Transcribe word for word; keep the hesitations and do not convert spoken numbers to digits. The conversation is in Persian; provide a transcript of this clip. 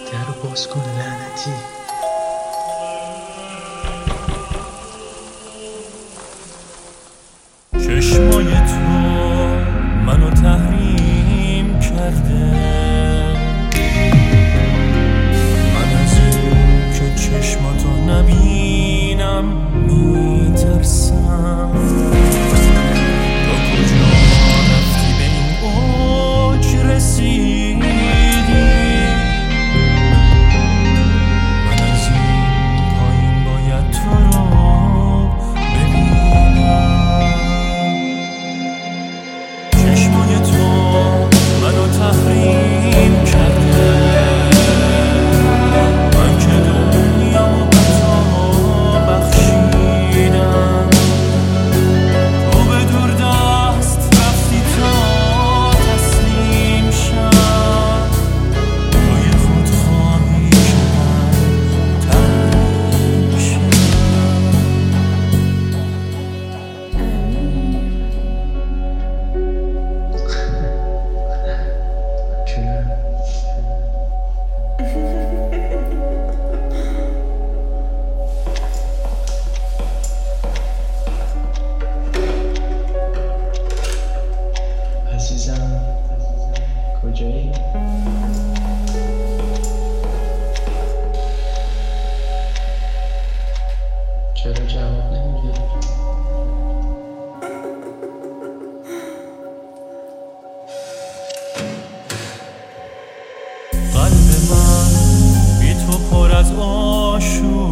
در رو باز کن لعنتی. چشمای تو منو تحریم کرده، من از این که چشماتو نبینم میترسم. تا کجا رفتی به این اوج رسیدی؟ من از این پایین باید تو رو ببینم. چشمای تو منو تحریم کرده، من که دنیامو به تو بخشیدم. تو به دور دست رفتی تا تسلیم شم، توی خودخواهی که من تحریم شم. عزیزم کجایی؟ چرا جواب نمیدی؟ قلب من بی تو پر از آشوب